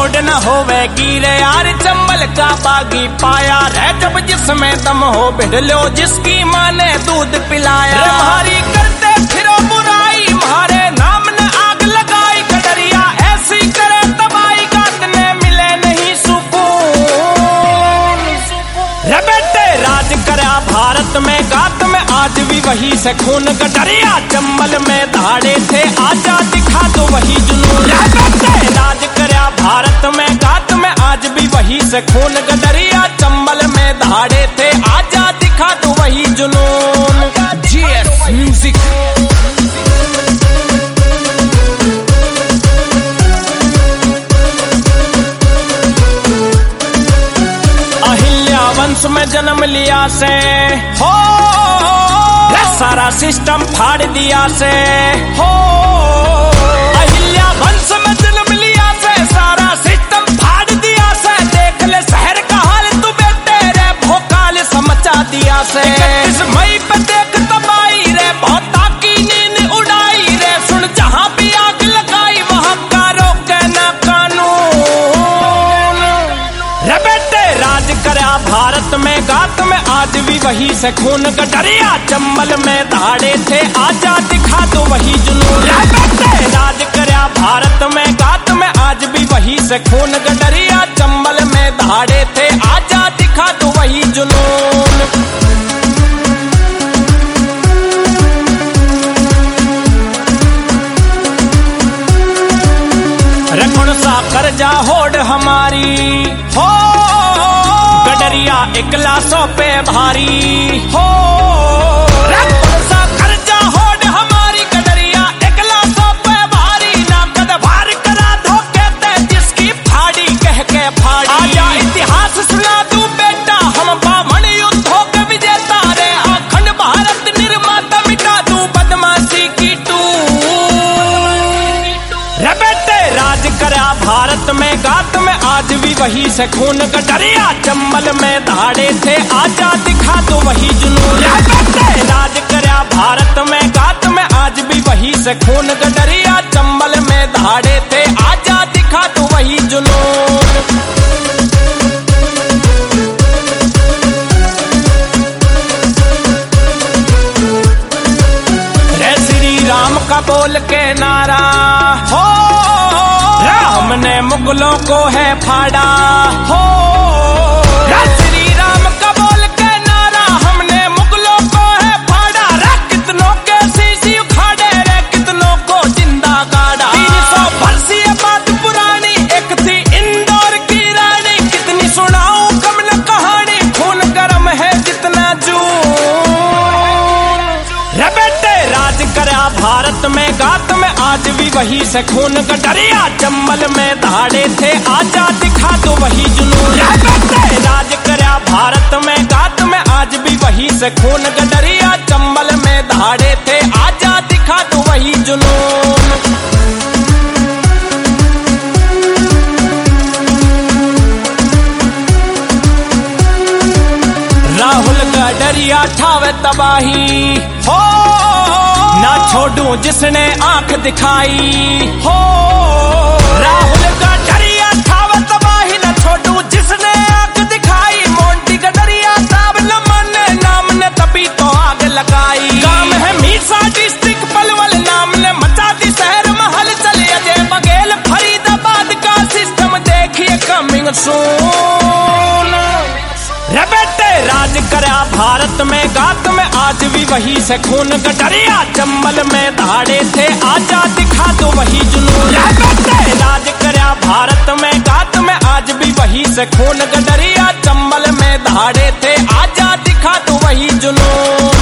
होड़ न होवेगी रे यार, चंबल का बागी पाया रे जब जिसमें दम हो, भिड़ लो जिसकी माँ ने दूध पिलाया। भारी करते फिरो बुराई, मारे नाम ने आग लगाई, कटरिया ऐसी करे तबाही, गात ने मिले नहीं सुकून। रे बेटे राज करा भारत में, गात में आज भी वही से खून, कटरिया चंबल में धाड़े थे, आजा दिखा दो वही जुनून। रे बेटे राज करा भारत में, गात में आज भी वही से खून, गडरिया चंबल में धाड़े थे, आजा दिखा दो वही जुनून। GS music. अहिल्या वंश में जन्म लिया से हो, सारा सिस्टम फाड़ दिया से हो। अहिल्या वंश में जन्म लिया से, सारा सिस्टम फाड़ दिया से, देख ले शहर का हाल तू बेटे रे, भोकाल समझा दिया से। 31 मई पे देख तबाही रे, बहुत की नींद उड़ाई रे, सुन जहां भी आग लगाई वहां का रोके ना कानून। रे बेटे राज करा भारत में, गात में आज भी वही से खून, गडरिया चंबल में धाड़े थे, आजा दिखा दो वही जुनून। रे बेटे राज करा भारत में, गात में आज भी वही से खून, गडरिया चंबल में धाड़े थे, आजा दिखा दो वही जुनून। रे कौन सा कर्जा होड़ हमारी हो, गडरिया एकला सौ पे भारी हो। रे कौन सा कर्जा होड़ हमारी, गडरिया एकला सौ पे भारी, ना कद भार करा धोखे ते जिसकी फाड़ी कह के फाड़ी। आजा इतिहास सुना तू बेटा, हम बामण युद्धों के विजेता रे, अखंड भारत निर्माता, मिटा तू बदमाशी की टूट। रे बेटे राज करा भारत में, गात में आज भी वही से खून, गडरिया चंबल में धाड़े थे, आजा दिखा दो वही जुनून। रे बेटे राज करा भारत में, गात में आज भी वही से खून, गडरिया चंबल में धाड़े थे, आजा दिखा दो वही जुनून। रे श्री राम का बोल के नारा हो, राम ने मुगलों को है फाड़ा हो। श्री राम का बोल के नारा, हमने मुगलों को है फाड़ा रे, कितनों के शीशी उखाड़े रे, कितनों को जिंदा गाड़ा। 300 वर्ष ये बात पुरानी, एक थी इंदौर की रानी, कितनी सुनाऊं कम न कहानी, खून गर्म है जितना जून। रे बेटे राज करा भारत में, गात में आज भी वही से खून, गडरिया चंबल में धाड़े थे, आजा दिखा दो वही जुनून। रे बेटे राज करा भारत में, गात में आज भी वही से खून, गडरिया चंबल में धाड़े थे, आजा दिखा दो वही जुनून। राहुल गडरिया ठावे तबाही हो, ना छोड़ूं जिसने आंख दिखाई हो। राहुल गडरिया ठावे तबाही, ना छोड़ूं जिसने आंख दिखाई, मोंटी गडरिया साहब न माने, नाम ने तभी तो आग लगाई। काम है मीरसा डिस्ट्रिक्ट पलवल, नाम ने मचा दी शहर महल चले, अजय बघेल फरीदाबाद का सिस्टम देखिए कमिंग सून। रे बेटे राज करा भारत में, गात में आज भी वही से खून, गडरिया चंबल में धाड़े थे, आजा दिखा दो वही जुनून। रे बेटे राज करा भारत में, गात में आज भी वही से खून, गडरिया चंबल में धाड़े थे, आजा दिखा दो वही जुनून।